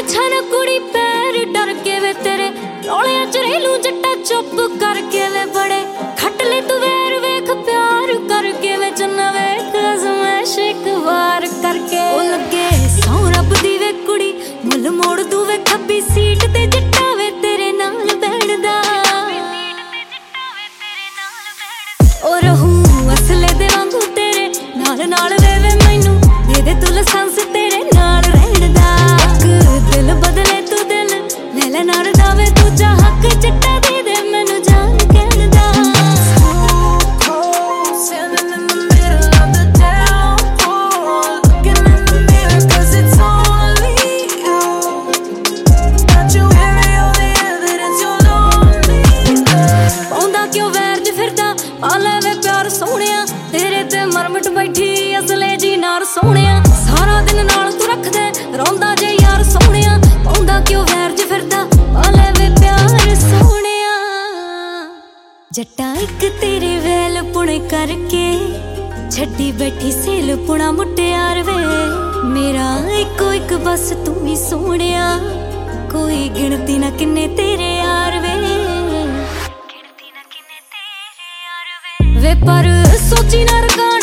ਪਿੱਛਾ ਨਾ ਕੁੜੀ ਪੈਰ ਡਰ ਕੇ ਵੇ ਤੇਰੇ ਰੌਲਿਆਂ ਚ ਰਹਿਲੂ ਜੱਟਾ ਚੁੱਪ ਕਰਕੇ ਵੇ ਬੜੇ ਖੱਟ ਲੈ ਤੂੰ ਵੈਰ ਵੇਖ ਪਿਆਰ ਕਰਕੇ ਵੇ ਚੰਨਾ ਵੇਖ ਅਜ਼ਮੈਸ਼ ਇੱਕ ਵਾਰ ਕਰਕੇ ਉਹ ਲੱਗੇ ਸੌ ਰੱਬ ਦੀ ਵੇ ਕੁੜੀ ਮੁੱਲ ਮੋੜ ਤੂੰ ਵੇ ਖੱਬੀ ਸੀਟ ਤੇ ਜੱਟਾ ਵੇ ਤੇਰੇ ਨਾਲ ਬੈਠਦਾ ਉਹ ਰਹੂ ਅਸਲੇ ਦੇ ਵਾਂਗੂ ਤੇਰੇ ਨਾਲ ਨਾਲ ਵੇ ਮੈਨੂੰ ਦੇ ਤੂੰ ਲਾਇਸੈਂਸ ਤੇਰੇ ਨਾਲ ਰਹਿਣ ਦਾ ਇੱਕ ਦਿਲ ਬਦਲੇ ਤੂੰ ਦਿਲ ਲੈ ਲੈ ਨਾਲ ਦਾ ਵੇ ਦੂਜਾ ਹੱਕ ਚਿੱਟਾ ਦੇ ਦੇ ਮੈਨੂੰ ਜਾਨ ਕਹਿਣ ਦਾ ਪਾਉਂਦਾ ਕਿਉਂ ਵੈਰ ਚ ਫਿਰਦਾ ਪਾ ਲੈ ਵੇ ਪਿਆਰ ਸੋਹਣਿਆ ਤੇਰੇ ਤੇ ਮਰਮਟ ਬੈਠੀ ਅਸਲੇ ਜੀ ਨਾਰ ਸੋਹਣਿਆ ਸਾਰਾ ਦਿਨ ਨਾਲ ਤੂੰ ਰੱਖਦਾ ਰੋਂਦਾ ਜੇ ਯਾਰ ਸੋਹਣਿਆ ਪਾਉਂਦਾ ਕਿਉਂ ਵੈਰ ਚ ਫਿਰਦਾ ਪਾ ਲੈ ਵੇ ਪਿਆਰ ਸੋਹਣਿਆ ਜੱਟਾ ਇੱਕ ਤੇਰੇ ਵੈਲ ਪੁਣੇ ਕਰਕੇ ਛੱਡੀ ਬੈਠੀ ਸੇਲ ਪੁਣਾ ਮੁਟਿਆਰ ਵੇ ਮੇਰਾ ਇੱਕੋ ਇੱਕ ਬਸ ਤੂੰ ਹੀ ਸੋਹਣਿਆ ਕੋਈ ਗਿਣਤੀ ਨਾ ਕਿੰਨੇ ਤੇਰੇ ਯਾਰ ਵੇ ਵੇ ਪਰ ਸੋਚੀ ਨਾ ਰਗਾ